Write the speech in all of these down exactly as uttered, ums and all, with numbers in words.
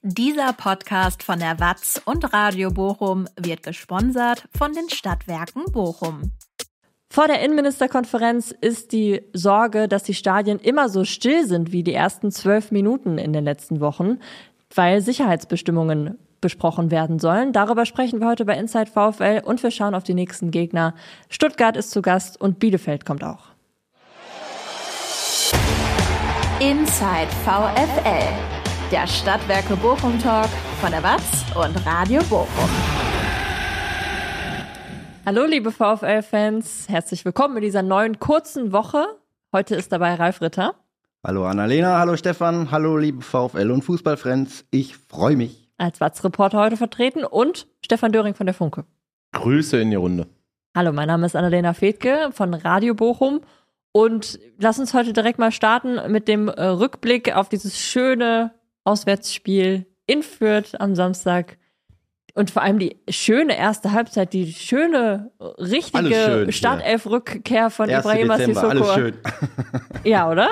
Dieser Podcast von der Watz und Radio Bochum wird gesponsert von den Stadtwerken Bochum. Vor der Innenministerkonferenz ist die Sorge, dass die Stadien immer so still sind wie die ersten zwölf Minuten in den letzten Wochen, weil Sicherheitsbestimmungen besprochen werden sollen. Darüber sprechen wir heute bei Inside VfL und wir schauen auf die nächsten Gegner. Stuttgart ist zu Gast und Bielefeld kommt auch. Inside VfL, der Stadtwerke Bochum Talk von der Watz und Radio Bochum. Hallo liebe VfL-Fans, herzlich willkommen in dieser neuen kurzen Woche. Heute ist dabei Ralf Ritter. Hallo Annalena, hallo Stefan, hallo liebe VfL und Fußballfans, ich freue mich. Als Watz-Reporter heute vertreten und Stefan Döring von der Funke. Grüße in die Runde. Hallo, mein Name ist Annalena Fethke von Radio Bochum und lass uns heute direkt mal starten mit dem äh, Rückblick auf dieses schöne Auswärtsspiel in Fürth am Samstag. Und vor allem die schöne erste Halbzeit, die schöne, richtige Startelf-Rückkehr von Ibrahima Sissoko. Alles schön. Ja, oder?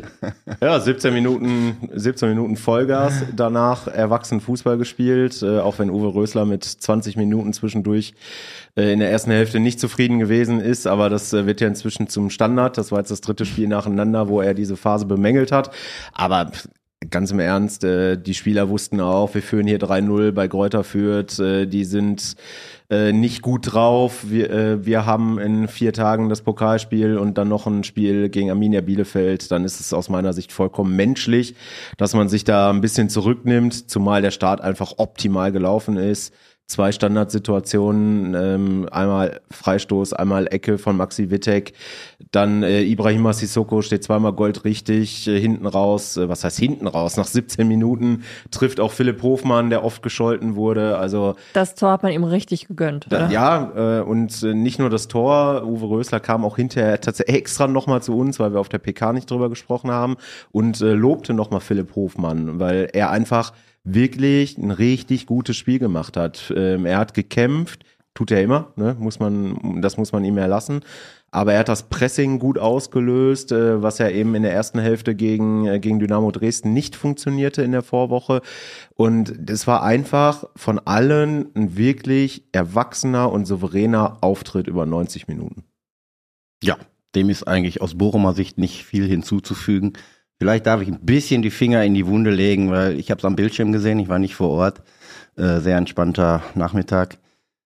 Ja, siebzehn Minuten, siebzehn Minuten Vollgas, danach erwachsen Fußball gespielt, äh, auch wenn Uwe Rösler mit zwanzig Minuten zwischendurch äh, in der ersten Hälfte nicht zufrieden gewesen ist, aber das äh, wird ja inzwischen zum Standard. Das war jetzt das dritte Spiel nacheinander, wo er diese Phase bemängelt hat. Aber ganz im Ernst, äh, die Spieler wussten auch, wir führen hier drei null bei Greuther Fürth, äh, die sind äh, nicht gut drauf. Wir, äh, wir haben in vier Tagen das Pokalspiel und dann noch ein Spiel gegen Arminia Bielefeld. Dann ist es aus meiner Sicht vollkommen menschlich, dass man sich da ein bisschen zurücknimmt, zumal der Start einfach optimal gelaufen ist. Zwei Standardsituationen, ähm, einmal Freistoß, einmal Ecke von Maxi Wittek, dann äh, Ibrahima Sissoko steht zweimal goldrichtig, äh, hinten raus, äh, was heißt hinten raus, nach siebzehn Minuten trifft auch Philipp Hofmann, der oft gescholten wurde, also das Tor hat man ihm richtig gegönnt, oder? Da, ja, äh, und äh, nicht nur das Tor, Uwe Rösler kam auch hinterher tatsächlich extra nochmal zu uns, weil wir auf der P K nicht drüber gesprochen haben und äh, lobte nochmal Philipp Hofmann, weil er einfach wirklich ein richtig gutes Spiel gemacht hat. Ähm, er hat gekämpft, tut er immer, ne? Muss man, das muss man ihm erlassen. Aber er hat das Pressing gut ausgelöst, äh, was ja eben in der ersten Hälfte gegen, äh, gegen Dynamo Dresden nicht funktionierte in der Vorwoche. Und es war einfach von allen ein wirklich erwachsener und souveräner Auftritt über neunzig Minuten. Ja, dem ist eigentlich aus Bochumer Sicht nicht viel hinzuzufügen. Vielleicht darf ich ein bisschen die Finger in die Wunde legen, weil ich habe es am Bildschirm gesehen, ich war nicht vor Ort. Äh, sehr entspannter Nachmittag.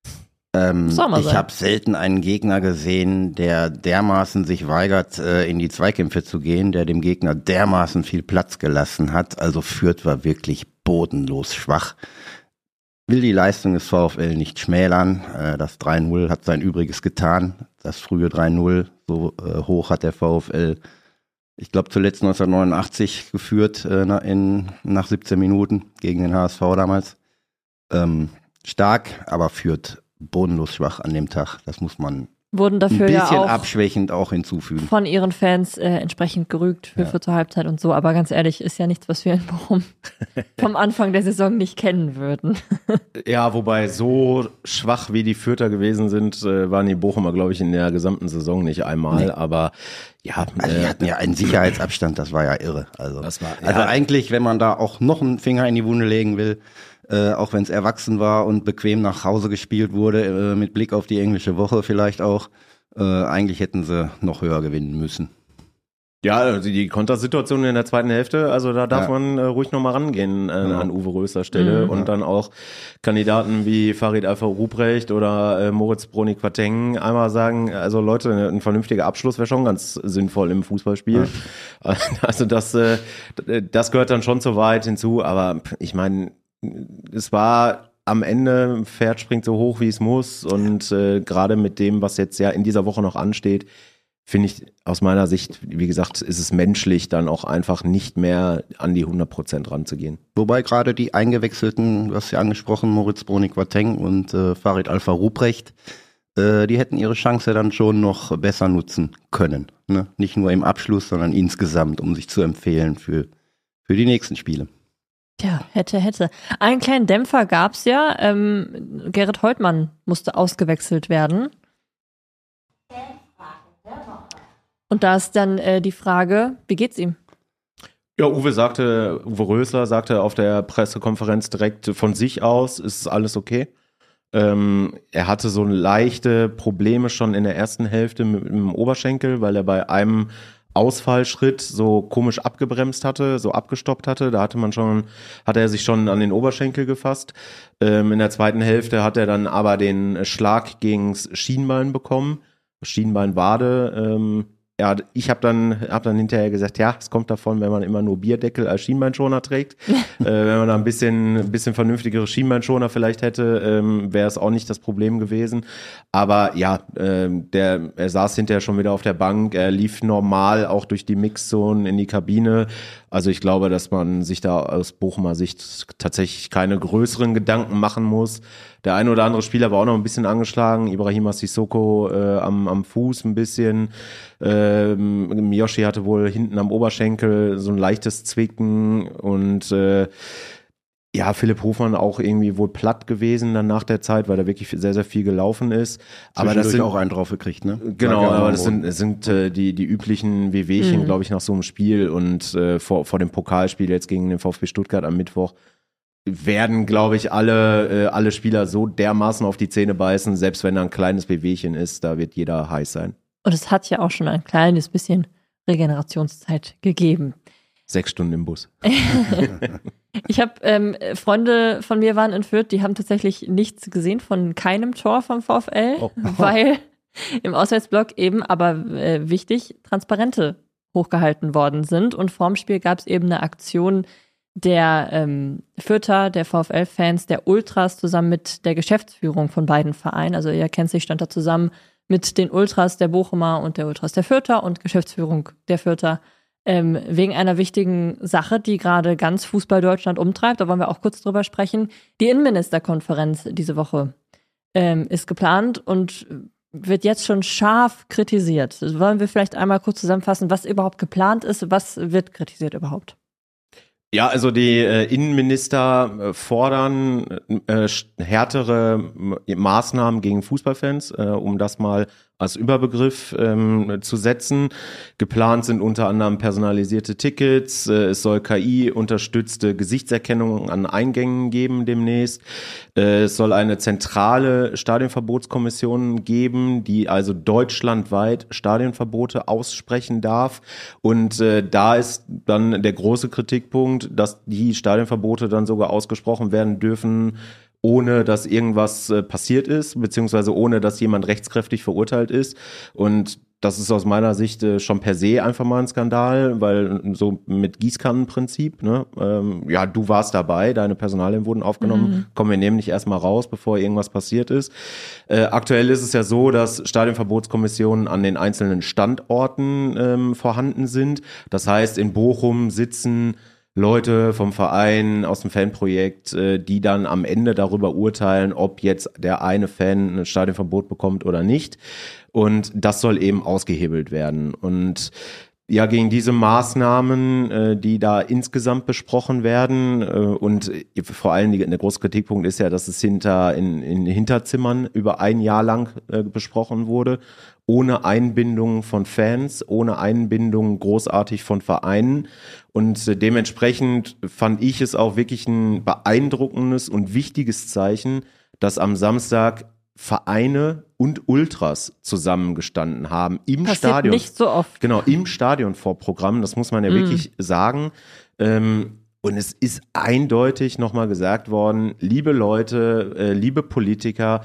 Ähm, ich habe selten einen Gegner gesehen, der dermaßen sich weigert, äh, in die Zweikämpfe zu gehen, der dem Gegner dermaßen viel Platz gelassen hat. Also Fürth war wirklich bodenlos schwach. Will die Leistung des VfL nicht schmälern. Äh, das drei null hat sein Übriges getan. Das frühe drei null, so äh, hoch hat der VfL ich glaube zuletzt neunzehnhundertneunundachtzig geführt äh, in, nach siebzehn Minuten gegen den H S V damals. Ähm, stark, aber Fürth bodenlos schwach an dem Tag. Das muss man Wurden dafür ein bisschen ja auch abschwächend auch hinzufügen. Von ihren Fans äh, entsprechend gerügt für, ja. für zur Halbzeit und so. Aber ganz ehrlich, ist ja nichts, was wir in Bochum vom Anfang der Saison nicht kennen würden. Ja, wobei so schwach wie die Fürther gewesen sind, äh, waren die Bochumer, glaube ich, in der gesamten Saison nicht einmal. Nee. Aber ja, also die äh, hatten ja einen Sicherheitsabstand, das war ja irre. Also, das war, ja. also eigentlich, wenn man da auch noch einen Finger in die Wunde legen will, Äh, auch wenn es erwachsen war und bequem nach Hause gespielt wurde, äh, mit Blick auf die englische Woche vielleicht auch, äh, eigentlich hätten sie noch höher gewinnen müssen. Ja, also die Kontersituation in der zweiten Hälfte, also da darf ja. man äh, ruhig nochmal rangehen äh, ja. an Uwe Rösler Stelle mhm, und ja. dann auch Kandidaten wie Farid Alpha-Ruprecht oder äh, Moritz Brony-Quateng einmal sagen, also Leute, ein vernünftiger Abschluss wäre schon ganz sinnvoll im Fußballspiel. Ja. Also das, äh, das gehört dann schon zu weit hinzu, aber ich meine, es war am Ende, Pferd springt so hoch, wie es muss und äh, gerade mit dem, was jetzt ja in dieser Woche noch ansteht, finde ich aus meiner Sicht, wie gesagt, ist es menschlich, dann auch einfach nicht mehr an die hundert Prozent ranzugehen. Wobei gerade die eingewechselten, du hast ja angesprochen, Moritz Brony-Quateng und äh, Farid Alpha-Ruprecht, äh, die hätten ihre Chance dann schon noch besser nutzen können. Ne? Nicht nur im Abschluss, sondern insgesamt, um sich zu empfehlen für, für die nächsten Spiele. Ja, hätte, hätte. Einen kleinen Dämpfer gab's ja. Ähm, Gerrit Holtmann musste ausgewechselt werden. Und da ist dann äh, die Frage, wie geht's ihm? Ja, Uwe sagte, Uwe Rösler sagte auf der Pressekonferenz direkt von sich aus, ist alles okay. Ähm, er hatte so leichte Probleme schon in der ersten Hälfte mit, mit dem Oberschenkel, weil er bei einem Ausfallschritt so komisch abgebremst hatte, so abgestoppt hatte. Da hatte man schon, hatte er sich schon an den Oberschenkel gefasst. Ähm, in der zweiten Hälfte hat er dann aber den Schlag gegens Schienbein bekommen, Schienbeinwade. Ähm, Ja, ich habe dann, hab dann hinterher gesagt, ja, es kommt davon, wenn man immer nur Bierdeckel als Schienbeinschoner trägt. äh, wenn man da ein bisschen, ein bisschen vernünftigere Schienbeinschoner vielleicht hätte, ähm, wäre es auch nicht das Problem gewesen. Aber ja, ähm, der, er saß hinterher schon wieder auf der Bank, er lief normal auch durch die Mixzone in die Kabine. Also ich glaube, dass man sich da aus Bochumer Sicht tatsächlich keine größeren Gedanken machen muss. Der eine oder andere Spieler war auch noch ein bisschen angeschlagen. Ibrahima Sissoko äh, am, am Fuß ein bisschen. Ähm, Yoshi hatte wohl hinten am Oberschenkel so ein leichtes Zwicken. Und äh, ja, Philipp Hofmann auch irgendwie wohl platt gewesen dann nach der Zeit, weil er wirklich sehr, sehr viel gelaufen ist. Aber das sind auch einen drauf gekriegt, ne? Genau, aber das sind, das sind äh, die, die üblichen Wehwehchen, mhm. glaube ich, nach so einem Spiel. Und äh, vor, vor dem Pokalspiel jetzt gegen den VfB Stuttgart am Mittwoch werden, glaube ich, alle, äh, alle Spieler so dermaßen auf die Zähne beißen, selbst wenn da ein kleines Wehwehchen ist, da wird jeder heiß sein. Und es hat ja auch schon ein kleines bisschen Regenerationszeit gegeben. Sechs Stunden im Bus. Ich habe ähm, Freunde von mir waren in Fürth, die haben tatsächlich nichts gesehen von keinem Tor vom VfL, oh. weil im Auswärtsblock eben, aber äh, wichtig, Transparente hochgehalten worden sind. Und vorm Spiel gab es eben eine Aktion der ähm, Fürther, der VfL-Fans, der Ultras zusammen mit der Geschäftsführung von beiden Vereinen. Also ihr kennt sich, stand da zusammen mit den Ultras der Bochumer und der Ultras der Fürther und Geschäftsführung der Fürther ähm, wegen einer wichtigen Sache, die gerade ganz Fußball Deutschland umtreibt. Da wollen wir auch kurz drüber sprechen. Die Innenministerkonferenz diese Woche ähm, ist geplant und wird jetzt schon scharf kritisiert. Also wollen wir vielleicht einmal kurz zusammenfassen, was überhaupt geplant ist, was wird kritisiert überhaupt? Ja, also die äh, Innenminister äh, fordern äh, härtere äh, Maßnahmen gegen Fußballfans, äh, um das mal als Überbegriff ähm, zu setzen. Geplant sind unter anderem personalisierte Tickets, äh, es soll K I-unterstützte Gesichtserkennung an Eingängen geben demnächst. Äh, es soll eine zentrale Stadionverbotskommission geben, die also deutschlandweit Stadionverbote aussprechen darf. Und äh, da ist dann der große Kritikpunkt, dass die Stadionverbote dann sogar ausgesprochen werden dürfen, ohne dass irgendwas äh, passiert ist, beziehungsweise ohne dass jemand rechtskräftig verurteilt ist. Und das ist aus meiner Sicht äh, schon per se einfach mal ein Skandal, weil so mit Gießkannenprinzip, ne, ähm, ja, du warst dabei, deine Personalien wurden aufgenommen, mhm. komm, wir nehmen dich erstmal raus, bevor irgendwas passiert ist. Äh, aktuell ist es ja so, dass Stadionverbotskommissionen an den einzelnen Standorten ähm, vorhanden sind. Das heißt, in Bochum sitzen Leute vom Verein, aus dem Fanprojekt, die dann am Ende darüber urteilen, ob jetzt der eine Fan ein Stadionverbot bekommt oder nicht. Und das soll eben ausgehebelt werden. Und ja, gegen diese Maßnahmen, die da insgesamt besprochen werden und vor allem der große Kritikpunkt ist ja, dass es hinter in, in Hinterzimmern über ein Jahr lang besprochen wurde, ohne Einbindung von Fans, ohne Einbindung großartig von Vereinen. Und dementsprechend fand ich es auch wirklich ein beeindruckendes und wichtiges Zeichen, dass am Samstag Vereine und Ultras zusammengestanden haben im Passiert Stadion. Nicht so oft. Genau, im Stadionvorprogramm, das muss man ja mm. wirklich sagen. Ähm, und es ist eindeutig nochmal gesagt worden, liebe Leute, äh, liebe Politiker,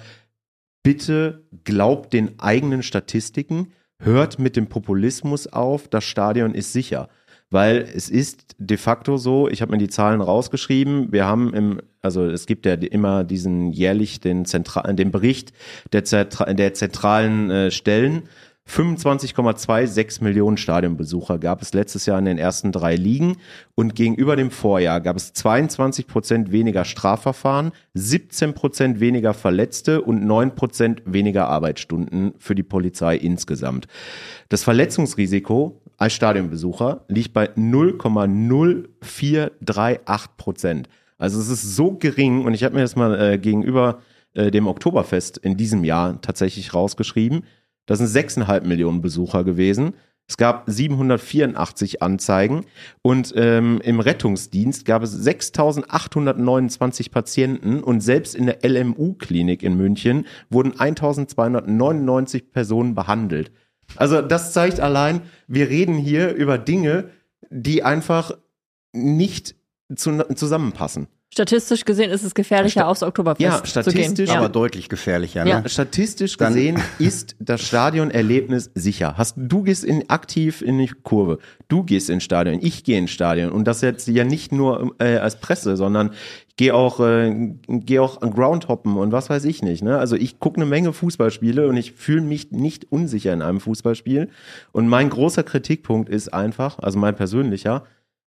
bitte glaubt den eigenen Statistiken, hört mit dem Populismus auf, das Stadion ist sicher. Weil es ist de facto so, ich habe mir die Zahlen rausgeschrieben, wir haben im, also es gibt ja immer diesen jährlich den zentralen, den Bericht der, Zentra- der zentralen äh, Stellen. fünfundzwanzig Komma sechsundzwanzig Millionen Stadionbesucher gab es letztes Jahr in den ersten drei Ligen und gegenüber dem Vorjahr gab es zweiundzwanzig Prozent weniger Strafverfahren, siebzehn Prozent weniger Verletzte und neun Prozent weniger Arbeitsstunden für die Polizei insgesamt. Das Verletzungsrisiko als Stadionbesucher liegt bei null Komma null vier drei acht Prozent. Also es ist so gering und ich habe mir das mal äh, gegenüber äh, dem Oktoberfest in diesem Jahr tatsächlich rausgeschrieben. Das sind sechseinhalb Millionen Besucher gewesen. Es gab siebenhundertvierundachtzig Anzeigen und ähm, im Rettungsdienst gab es sechstausendachthundertneunundzwanzig Patienten und selbst in der L M U-Klinik in München wurden eintausendzweihundertneunundneunzig Personen behandelt. Also das zeigt allein, wir reden hier über Dinge, die einfach nicht zu, zusammenpassen. Statistisch gesehen ist es gefährlicher, Sta- aufs Oktoberfest ja, zu statistisch, gehen. Aber Ja. deutlich gefährlicher. Ne? Ja. Statistisch Dann- gesehen ist das Stadionerlebnis sicher. Hast, du gehst in, aktiv in die Kurve, du gehst ins Stadion, ich gehe ins Stadion und das jetzt ja nicht nur äh, als Presse, sondern ich gehe auch, äh, geh auch an Groundhoppen und was weiß ich nicht. Ne? Also ich gucke eine Menge Fußballspiele und ich fühle mich nicht unsicher in einem Fußballspiel und mein großer Kritikpunkt ist einfach, also mein persönlicher,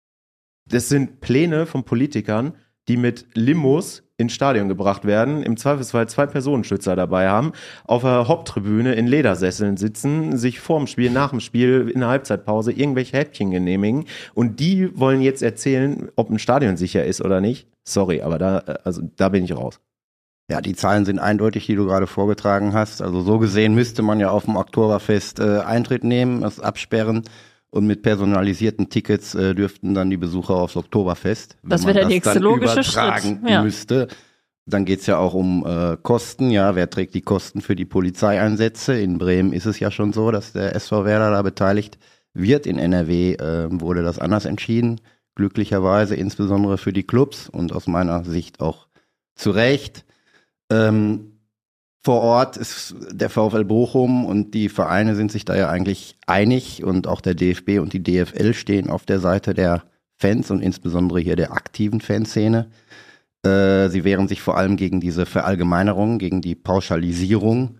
das sind Pläne von Politikern, die mit Limos ins Stadion gebracht werden, im Zweifelsfall zwei Personenschützer dabei haben, auf der Haupttribüne in Ledersesseln sitzen, sich vorm Spiel, nach dem Spiel, in der Halbzeitpause irgendwelche Häppchen genehmigen und die wollen jetzt erzählen, ob ein Stadion sicher ist oder nicht. Sorry, aber da, also da bin ich raus. Ja, die Zahlen sind eindeutig, die du gerade vorgetragen hast. Also so gesehen müsste man ja auf dem Oktoberfest äh, Eintritt nehmen, es absperren. Und mit personalisierten Tickets äh, dürften dann die Besucher aufs Oktoberfest. Wenn Das wäre man der nächste dann logische Schritt. übertragen Ja. müsste. Dann geht's ja auch um äh, Kosten. Ja, wer trägt die Kosten für die Polizeieinsätze? In Bremen ist es ja schon so, dass der S V Werder da beteiligt wird. In N R W äh, wurde das anders entschieden. Glücklicherweise, insbesondere für die Clubs und aus meiner Sicht auch zu Recht. Ähm, Vor Ort ist der VfL Bochum und die Vereine sind sich da ja eigentlich einig und auch der D F B und die D F L stehen auf der Seite der Fans und insbesondere hier der aktiven Fanszene. Äh, sie wehren sich vor allem gegen diese Verallgemeinerung, gegen die Pauschalisierung,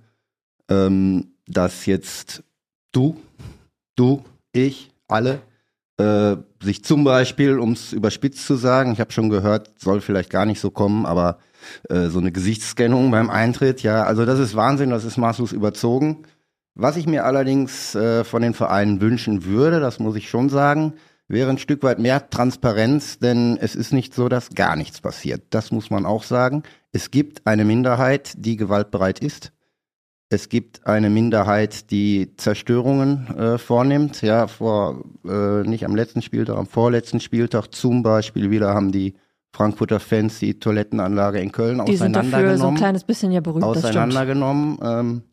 ähm, dass jetzt du, du, ich, alle äh, sich zum Beispiel, um es überspitzt zu sagen, ich habe schon gehört, soll vielleicht gar nicht so kommen, aber so eine Gesichtsscannung beim Eintritt, ja, also das ist Wahnsinn, das ist maßlos überzogen. Was ich mir allerdings äh, von den Vereinen wünschen würde, das muss ich schon sagen, wäre ein Stück weit mehr Transparenz, denn es ist nicht so, dass gar nichts passiert. Das muss man auch sagen. Es gibt eine Minderheit, die gewaltbereit ist. Es gibt eine Minderheit, die Zerstörungen äh, vornimmt. Ja, vor äh, nicht am letzten Spieltag, am vorletzten Spieltag zum Beispiel wieder haben die Frankfurter Fans die Toilettenanlage in Köln Die sind dafür so ein auseinandergenommen. kleines bisschen ja berühmt, das stimmt. auseinandergenommen. Ähm,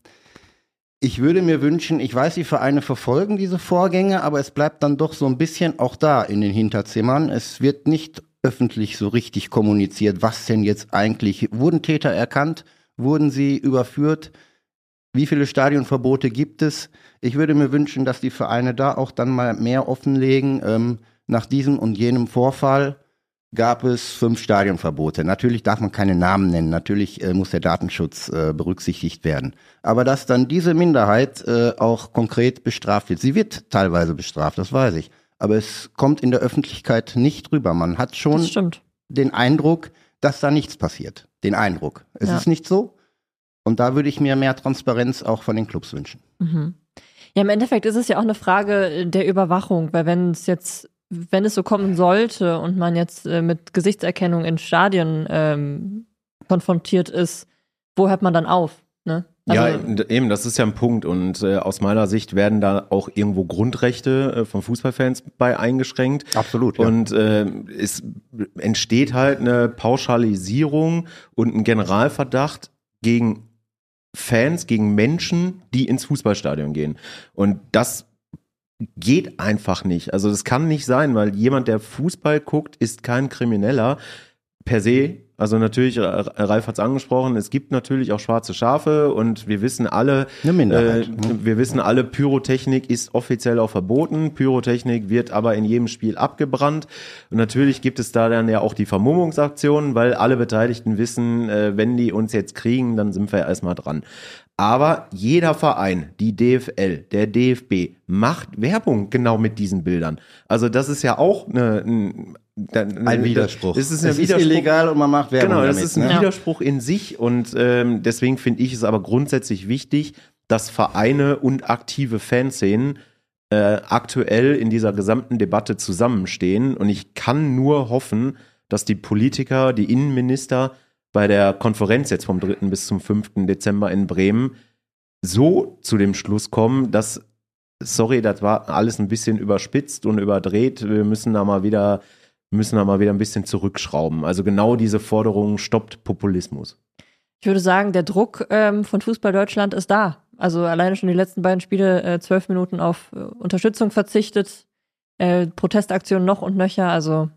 ich würde mir wünschen, ich weiß, die Vereine verfolgen diese Vorgänge, aber es bleibt dann doch so ein bisschen auch da in den Hinterzimmern. Es wird nicht öffentlich so richtig kommuniziert, was denn jetzt eigentlich, wurden Täter erkannt, wurden sie überführt, wie viele Stadionverbote gibt es? Ich würde mir wünschen, dass die Vereine da auch dann mal mehr offenlegen. Ähm, nach diesem und jenem Vorfall gab es fünf Stadionverbote. Natürlich darf man keine Namen nennen, natürlich äh, muss der Datenschutz äh, berücksichtigt werden. Aber dass dann diese Minderheit äh, auch konkret bestraft wird. Sie wird teilweise bestraft, das weiß ich. Aber es kommt in der Öffentlichkeit nicht rüber. Man hat schon Das stimmt. den Eindruck, dass da nichts passiert. Den Eindruck. Es Ja. ist nicht so. Und da würde ich mir mehr Transparenz auch von den Clubs wünschen. Mhm. Ja, im Endeffekt ist es ja auch eine Frage der Überwachung, weil wenn es jetzt, wenn es so kommen sollte und man jetzt äh, mit Gesichtserkennung in Stadien ähm, konfrontiert ist, wo hört man dann auf? Ne? Also, ja, eben, das ist ja ein Punkt und äh, aus meiner Sicht werden da auch irgendwo Grundrechte äh, von Fußballfans bei eingeschränkt. Absolut, ja. Und äh, es entsteht halt eine Pauschalisierung und ein Generalverdacht gegen Fans, gegen Menschen, die ins Fußballstadion gehen. Und das geht einfach nicht. Also das kann nicht sein, weil jemand, der Fußball guckt, ist kein Krimineller per se. Also natürlich, Ralf hat es angesprochen, es gibt natürlich auch schwarze Schafe und wir wissen alle, Eine Minderheit, äh, ne? wir wissen alle, Pyrotechnik ist offiziell auch verboten. Pyrotechnik wird aber in jedem Spiel abgebrannt. Und natürlich gibt es da dann ja auch die Vermummungsaktionen, weil alle Beteiligten wissen, äh, wenn die uns jetzt kriegen, dann sind wir erstmal dran. Aber jeder Verein, die D F L, der D F B, macht Werbung genau mit diesen Bildern. Also das ist ja auch eine, ein, Ein Widerspruch. Es ist, ein es Widerspruch. ist illegal und man macht Werbung Genau, das damit. ist ein ne? Widerspruch in sich und ähm, deswegen finde ich es aber grundsätzlich wichtig, dass Vereine und aktive Fanszenen äh, aktuell in dieser gesamten Debatte zusammenstehen und ich kann nur hoffen, dass die Politiker, die Innenminister bei der Konferenz jetzt vom dritten bis zum fünften Dezember in Bremen so zu dem Schluss kommen, dass sorry, das war alles ein bisschen überspitzt und überdreht. Wir müssen da mal wieder, müssen da mal wieder ein bisschen zurückschrauben. Also genau diese Forderung stoppt Populismus. Ich würde sagen, der Druck ähm, von Fußball Deutschland ist da. Also alleine schon die letzten beiden Spiele äh, zwölf Minuten auf äh, Unterstützung verzichtet, äh, Protestaktionen noch und nöcher, also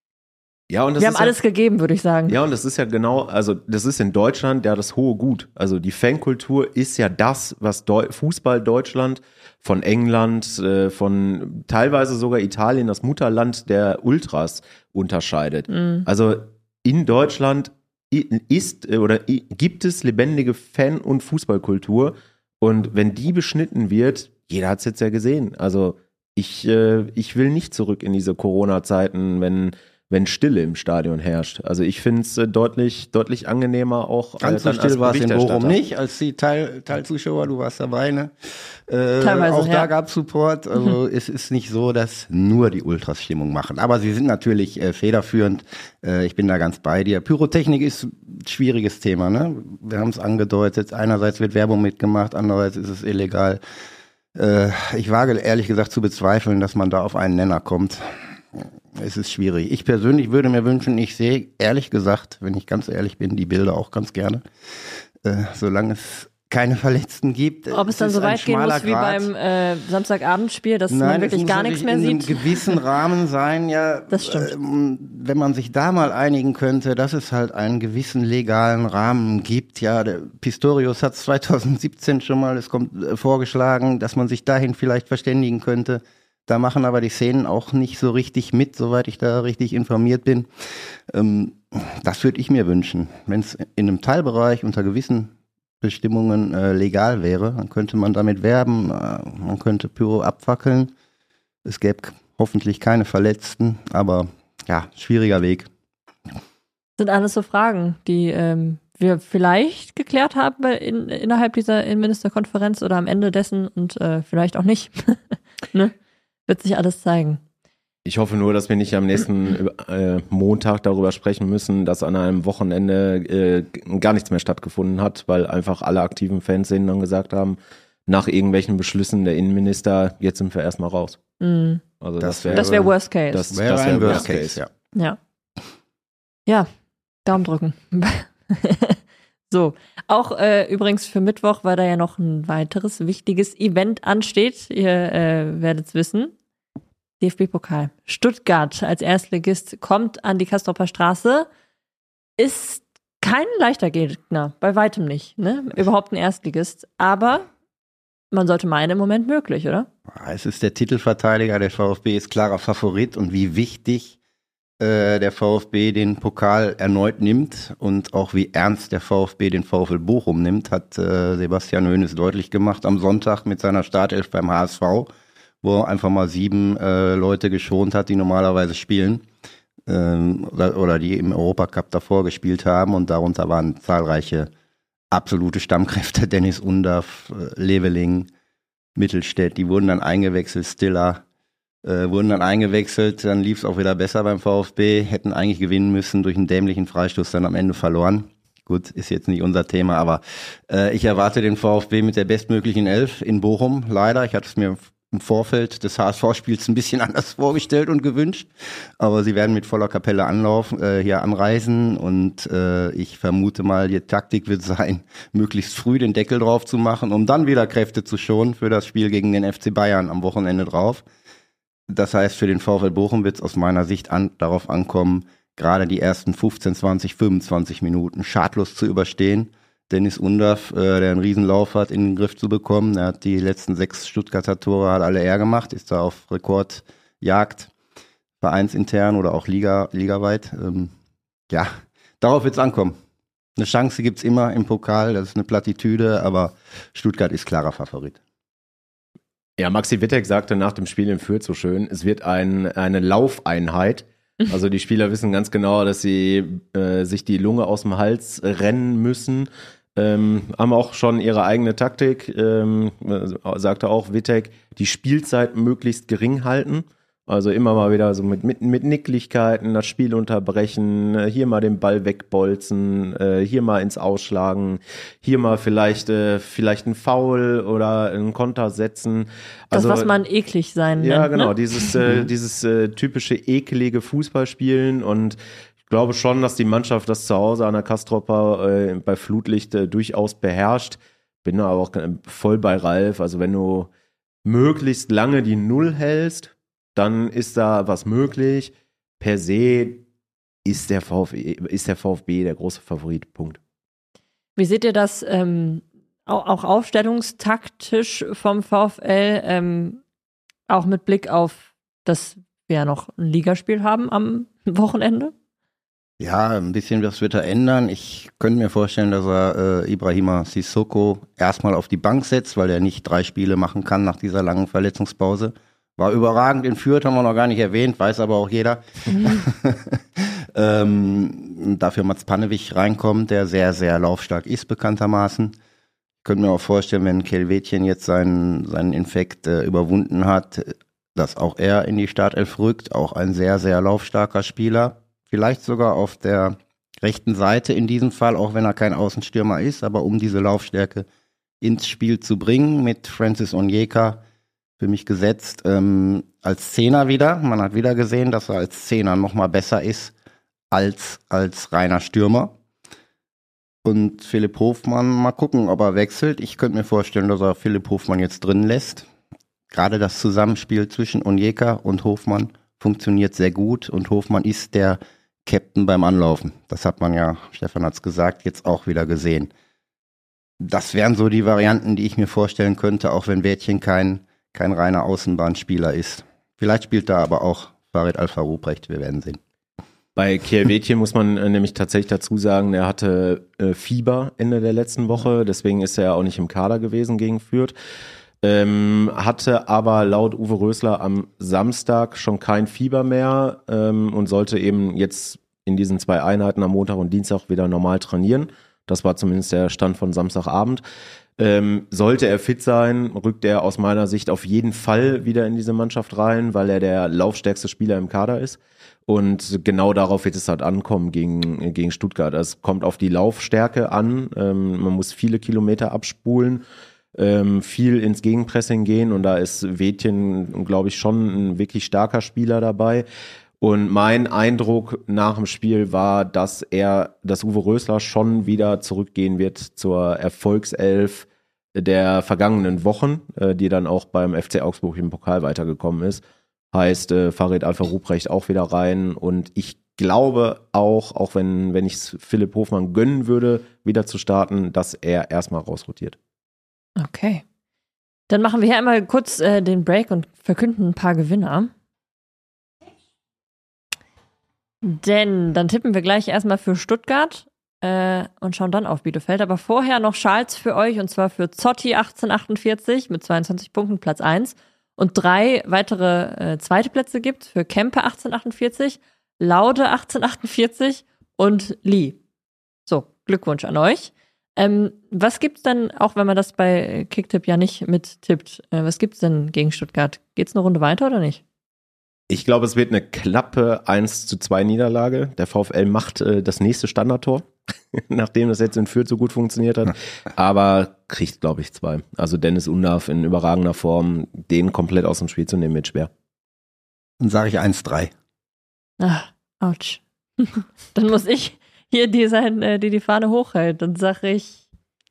ja, und das wir ist haben alles ja, gegeben, würde ich sagen. Ja, und das ist ja genau, also das ist in Deutschland ja das hohe Gut. Also die Fankultur ist ja das, was Deu- Fußball Deutschland von England, äh, von teilweise sogar Italien, das Mutterland der Ultras, unterscheidet. Mhm. Also in Deutschland ist oder gibt es lebendige Fan- und Fußballkultur, und wenn die beschnitten wird, jeder hat es jetzt ja gesehen, also ich, äh, ich will nicht zurück in diese Corona-Zeiten, wenn wenn Stille im Stadion herrscht. Also ich finde es äh, deutlich, deutlich angenehmer auch. Ganz so still war es in Bochum nicht, als die Teil, Teilzuschauer, du warst dabei, ne? Äh, Teilweise, auch ja. da gab es Support. Also es ist nicht so, dass nur die Ultras Stimmung machen. Aber sie sind natürlich äh, federführend. Äh, ich bin da ganz bei dir. Pyrotechnik ist ein schwieriges Thema, ne? Wir haben es angedeutet. Einerseits wird Werbung mitgemacht, andererseits ist es illegal. Äh, ich wage ehrlich gesagt zu bezweifeln, dass man da auf einen Nenner kommt. Es ist schwierig. Ich persönlich würde mir wünschen, ich sehe ehrlich gesagt, wenn ich ganz ehrlich bin, die Bilder auch ganz gerne, äh, solange es keine Verletzten gibt. Ob es dann so weit gehen muss wie beim äh, Samstagabendspiel, dass Nein, man wirklich es gar muss nichts mehr in sieht? einem gewissen Rahmen sein, ja. Das stimmt. Ähm, wenn man sich da mal einigen könnte, dass es halt einen gewissen legalen Rahmen gibt. Ja, der Pistorius hat es zwanzig siebzehn schon mal, es kommt äh, vorgeschlagen, dass man sich dahin vielleicht verständigen könnte. Da machen aber die Szenen auch nicht so richtig mit, soweit ich da richtig informiert bin. Ähm, das würde ich mir wünschen. Wenn es in einem Teilbereich unter gewissen Bestimmungen äh, legal wäre, dann könnte man damit werben, äh, man könnte Pyro abfackeln. Es gäbe hoffentlich keine Verletzten, aber ja, schwieriger Weg. Sind alles so Fragen, die ähm, wir vielleicht geklärt haben in, innerhalb dieser Innenministerkonferenz oder am Ende dessen und äh, vielleicht auch nicht. Ne? Wird sich alles zeigen. Ich hoffe nur, dass wir nicht am nächsten äh, Montag darüber sprechen müssen, dass an einem Wochenende äh, gar nichts mehr stattgefunden hat, weil einfach alle aktiven Fanszenen dann gesagt haben, nach irgendwelchen Beschlüssen der Innenminister, jetzt sind wir erstmal raus. Mhm. Also Das das wäre Das wäre Worst Case. das, Wäre das ein wär Worst Case, ja. Ja. Ja, Daumen drücken. So, auch äh, übrigens für Mittwoch, weil da ja noch ein weiteres wichtiges Event ansteht. Ihr äh, werdet es wissen. D F B-Pokal. Stuttgart als Erstligist kommt an die Castroper Straße. Ist kein leichter Gegner, bei weitem nicht. Ne? Überhaupt ein Erstligist. Aber man sollte meinen, im Moment möglich, oder? Es ist der Titelverteidiger, der VfB ist klarer Favorit, und wie wichtig äh, der VfB den Pokal erneut nimmt und auch wie ernst der VfB den VfL Bochum nimmt, hat äh, Sebastian Hoeneß deutlich gemacht am Sonntag mit seiner Startelf beim H S V, wo er einfach mal sieben äh, Leute geschont hat, die normalerweise spielen ähm, oder, oder die im Europacup davor gespielt haben, und darunter waren zahlreiche absolute Stammkräfte, Dennis Undaff, äh, Leveling, Mittelstädt, die wurden dann eingewechselt, Stiller, äh, wurden dann eingewechselt, dann lief es auch wieder besser beim VfB, hätten eigentlich gewinnen müssen, durch einen dämlichen Freistoß dann am Ende verloren. Gut, ist jetzt nicht unser Thema, aber äh, ich erwarte den VfB mit der bestmöglichen Elf in Bochum, leider. Ich hatte es mir im Vorfeld des H S V-Spiels ein bisschen anders vorgestellt und gewünscht, aber sie werden mit voller Kapelle anlaufen, äh, hier anreisen, und äh, ich vermute mal, die Taktik wird sein, möglichst früh den Deckel drauf zu machen, um dann wieder Kräfte zu schonen für das Spiel gegen den F C Bayern am Wochenende drauf. Das heißt, für den VfL Bochum wird es aus meiner Sicht an, darauf ankommen, gerade die ersten fünfzehn, zwanzig, fünfundzwanzig Minuten schadlos zu überstehen. Dennis Undaff, äh, der einen Riesenlauf hat, in den Griff zu bekommen. Er hat die letzten sechs Stuttgarter Tore, hat alle er gemacht, ist da auf Rekordjagd, vereinsintern oder auch Liga, ligaweit. Ähm, ja, darauf wird es ankommen. Eine Chance gibt es immer im Pokal, das ist eine Plattitüde, aber Stuttgart ist klarer Favorit. Ja, Maxi Wittek sagte nach dem Spiel in Fürth so schön, es wird ein, eine Laufeinheit. Also die Spieler wissen ganz genau, dass sie äh, sich die Lunge aus dem Hals rennen müssen. Ähm, haben auch schon ihre eigene Taktik, ähm, sagte auch Wittek, die Spielzeit möglichst gering halten. Also immer mal wieder so mit, mit, mit Nicklichkeiten das Spiel unterbrechen, hier mal den Ball wegbolzen, hier mal ins Ausschlagen, hier mal vielleicht, vielleicht ein Foul oder einen Konter setzen. Das, also, was man eklig sein ja, nennt, genau, ne? dieses, äh, dieses äh, typische ekelige Fußballspielen, und ich glaube schon, dass die Mannschaft das zu Hause an der Castroper äh, bei Flutlicht äh, durchaus beherrscht. Bin da aber auch voll bei Ralf. Also wenn du möglichst lange die Null hältst, dann ist da was möglich. Per se ist der VfB, ist der VfB der große Favorit. Punkt. Wie seht ihr das ähm, auch, auch aufstellungstaktisch vom VfL, ähm, auch mit Blick auf, dass wir ja noch ein Ligaspiel haben am Wochenende? Ja, ein bisschen was wird er ändern. Ich könnte mir vorstellen, dass er äh, Ibrahima Sissoko erstmal auf die Bank setzt, weil er nicht drei Spiele machen kann nach dieser langen Verletzungspause. War überragend in Fürth, haben wir noch gar nicht erwähnt, weiß aber auch jeder. Mhm. ähm, dafür Mats Pannewig reinkommt, der sehr, sehr laufstark ist, bekanntermaßen. Ich könnte mir auch vorstellen, wenn Kelvetjen jetzt seinen, seinen Infekt äh, überwunden hat, dass auch er in die Startelf rückt. Auch ein sehr, sehr laufstarker Spieler. Vielleicht sogar auf der rechten Seite in diesem Fall, auch wenn er kein Außenstürmer ist, aber um diese Laufstärke ins Spiel zu bringen, mit Francis Onyeka für mich gesetzt, ähm, als Zehner wieder. Man hat wieder gesehen, dass er als Zehner nochmal besser ist als als reiner Stürmer. Und Philipp Hofmann, mal gucken, ob er wechselt. Ich könnte mir vorstellen, dass er Philipp Hofmann jetzt drin lässt. Gerade das Zusammenspiel zwischen Onyeka und Hofmann funktioniert sehr gut, und Hofmann ist der Captain beim Anlaufen. Das hat man ja, Stefan hat es gesagt, jetzt auch wieder gesehen. Das wären so die Varianten, die ich mir vorstellen könnte, auch wenn Wädchen kein kein reiner Außenbahnspieler ist. Vielleicht spielt da aber auch Farid Alpha-Ruprecht, wir werden sehen. Bei Kelvetjen muss man äh, nämlich tatsächlich dazu sagen, er hatte äh, Fieber Ende der letzten Woche, deswegen ist er auch nicht im Kader gewesen gegen Fürth. Ähm, hatte aber laut Uwe Rösler am Samstag schon kein Fieber mehr ähm, und sollte eben jetzt in diesen zwei Einheiten am Montag und Dienstag wieder normal trainieren. Das war zumindest der Stand von Samstagabend. Ähm, sollte er fit sein, rückt er aus meiner Sicht auf jeden Fall wieder in diese Mannschaft rein, weil er der laufstärkste Spieler im Kader ist. Und genau darauf wird es halt ankommen gegen, gegen Stuttgart. Es kommt auf die Laufstärke an. Ähm, man muss viele Kilometer abspulen, ähm, viel ins Gegenpressing gehen. Und da ist Wädchen, glaube ich, schon ein wirklich starker Spieler dabei. Und mein Eindruck nach dem Spiel war, dass er, dass Uwe Rösler schon wieder zurückgehen wird zur Erfolgself der vergangenen Wochen, äh, die dann auch beim F C Augsburg im Pokal weitergekommen ist. Heißt, äh, Farid Alpha-Ruprecht auch wieder rein. Und ich glaube auch, auch wenn, wenn ich es Philipp Hofmann gönnen würde, wieder zu starten, dass er erstmal rausrotiert. Okay. Dann machen wir hier einmal kurz äh, den Break und verkünden ein paar Gewinner. Denn dann tippen wir gleich erstmal für Stuttgart äh, und schauen dann auf Bielefeld. Aber vorher noch Schals für euch, und zwar für Zotti achtzehnhundertachtundvierzig mit zweiundzwanzig Punkten, Platz eins. Und drei weitere äh, zweite Plätze gibt für Kempe achtzehnhundertachtundvierzig, Laude achtzehnhundertachtundvierzig und Lee. So, Glückwunsch an euch. Ähm, was gibt's denn, auch wenn man das bei Kicktipp ja nicht mittippt, äh, was gibt's denn gegen Stuttgart? Geht's eine Runde weiter oder nicht? Ich glaube, es wird eine knappe eins zu zwei Niederlage. Der VfL macht äh, das nächste Standardtor, nachdem das jetzt in Fürth so gut funktioniert hat. Aber kriegt, glaube ich, zwei. Also Dennis Undav in überragender Form, den komplett aus dem Spiel zu nehmen, wird schwer. Dann sage ich eins drei. Ach, ouch. Dann muss ich hier die sein, äh, die die Fahne hochhält. Dann sage ich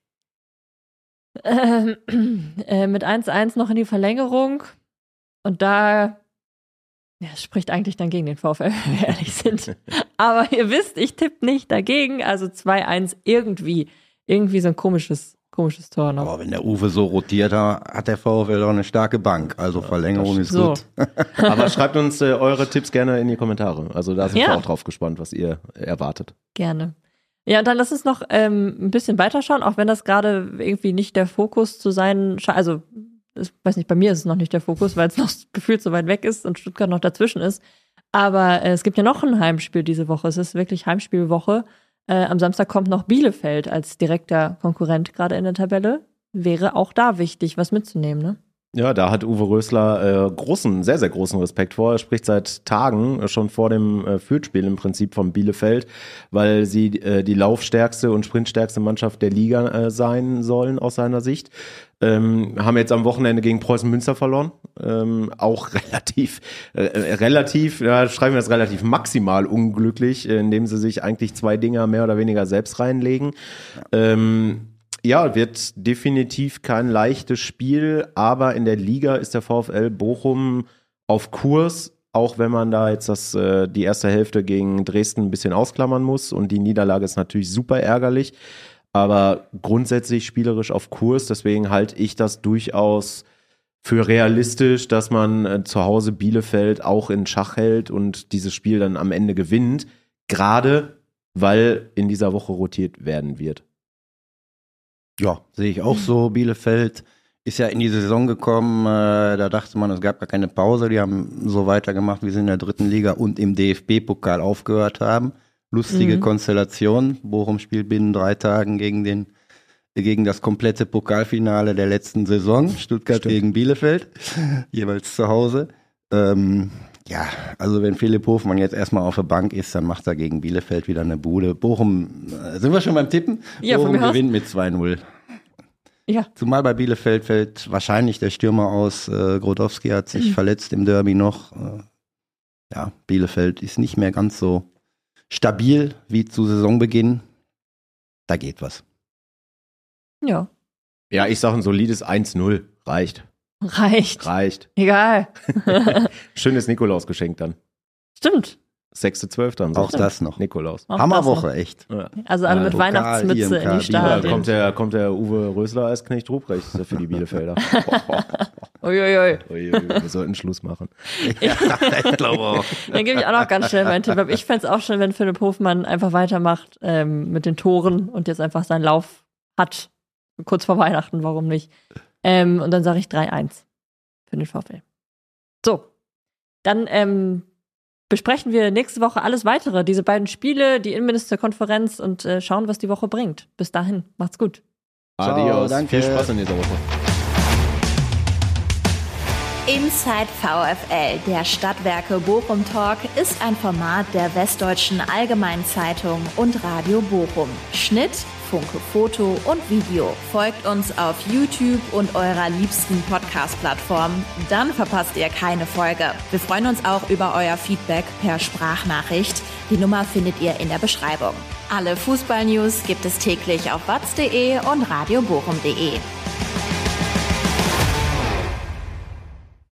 äh, äh, mit eins eins noch in die Verlängerung. Und da ja, es spricht eigentlich dann gegen den VfL, wenn wir ehrlich sind. Aber ihr wisst, ich tippe nicht dagegen. Also zwei eins irgendwie. Irgendwie so ein komisches, komisches Tor noch. Aber wenn der Uwe so rotiert, hat der VfL auch eine starke Bank. Also Verlängerung ist so gut. Aber schreibt uns äh, eure Tipps gerne in die Kommentare. Also da sind ja. wir auch drauf gespannt, was ihr erwartet. Gerne. Ja, und dann lass uns noch ähm, ein bisschen weiterschauen, auch wenn das gerade irgendwie nicht der Fokus zu sein scheint. Also ich weiß nicht, bei mir ist es noch nicht der Fokus, weil es noch gefühlt so weit weg ist und Stuttgart noch dazwischen ist. Aber äh, es gibt ja noch ein Heimspiel diese Woche. Es ist wirklich Heimspielwoche. Äh, am Samstag kommt noch Bielefeld als direkter Konkurrent gerade in der Tabelle. Wäre auch da wichtig, was mitzunehmen, ne? Ja, da hat Uwe Rösler äh, großen, sehr, sehr großen Respekt vor. Er spricht seit Tagen, äh, schon vor dem äh, Fürth-Spiel im Prinzip von Bielefeld, weil sie äh, die laufstärkste und sprintstärkste Mannschaft der Liga äh, sein sollen aus seiner Sicht. Ähm, haben jetzt am Wochenende gegen Preußen Münster verloren. Ähm, auch relativ, äh, relativ, ja, schreiben wir das relativ maximal unglücklich, äh, indem sie sich eigentlich zwei Dinger mehr oder weniger selbst reinlegen. Ja. Ähm, Ja, wird definitiv kein leichtes Spiel, aber in der Liga ist der VfL Bochum auf Kurs, auch wenn man da jetzt das, äh, die erste Hälfte gegen Dresden ein bisschen ausklammern muss und die Niederlage ist natürlich super ärgerlich, aber grundsätzlich spielerisch auf Kurs, deswegen halte ich das durchaus für realistisch, dass man äh, zu Hause Bielefeld auch in Schach hält und dieses Spiel dann am Ende gewinnt, gerade weil in dieser Woche rotiert werden wird. Ja, sehe ich auch so. Bielefeld ist ja in die Saison gekommen, äh, da dachte man, es gab gar keine Pause. Die haben so weitergemacht, wie sie in der dritten Liga und im D F B-Pokal aufgehört haben. Lustige mhm. Konstellation. Bochum spielt binnen drei Tagen gegen den gegen das komplette Pokalfinale der letzten Saison. Stuttgart Stimmt. gegen Bielefeld, jeweils zu Hause. Ähm, ja, also wenn Philipp Hofmann jetzt erstmal auf der Bank ist, dann macht er gegen Bielefeld wieder eine Bude. Bochum, äh, sind wir schon beim Tippen? Ja, Bochum von mir gewinnt aus. mit zwei null. Ja. Zumal bei Bielefeld fällt wahrscheinlich der Stürmer aus. Äh, Grodowski hat sich mhm. verletzt im Derby noch. Äh, ja, Bielefeld ist nicht mehr ganz so stabil wie zu Saisonbeginn. Da geht was. Ja. Ja, ich sage ein solides eins null. Reicht. Reicht. Reicht. Egal. Schönes Nikolausgeschenk dann. Stimmt. sechster zwölfter Auch Sonntag. das noch. Nikolaus. Auch Hammerwoche, das echt. Ja. Also alle Ja, mit Pokal, Weihnachtsmütze I M K, in die Ja, Stadien. da kommt der, kommt der Uwe Rösler als Knecht Ruprecht für die Bielefelder. Uiuiui. Uiuiui, wir sollten Schluss machen. Ja, ich glaube auch. Dann gebe ich auch noch ganz schnell meinen Tipp. Aber ich fände es auch schön, wenn Philipp Hofmann einfach weitermacht ähm, mit den Toren und jetzt einfach seinen Lauf hat. Kurz vor Weihnachten, warum nicht? Ähm, und dann sage ich drei eins für den VfL. So, dann ähm, besprechen wir nächste Woche alles weitere. Diese beiden Spiele, die Innenministerkonferenz und äh, schauen, was die Woche bringt. Bis dahin, macht's gut. Ciao, Adios. danke. Viel Spaß in dieser Woche. Inside VfL, der Stadtwerke Bochum Talk, ist ein Format der Westdeutschen Allgemeinen Zeitung und Radio Bochum. Schnitt, Funke Foto und Video. Folgt uns auf YouTube und eurer liebsten Podcast-Plattform. Dann verpasst ihr keine Folge. Wir freuen uns auch über euer Feedback per Sprachnachricht. Die Nummer findet ihr in der Beschreibung. Alle Fußball-News gibt es täglich auf watz punkt de und radiobochum punkt de.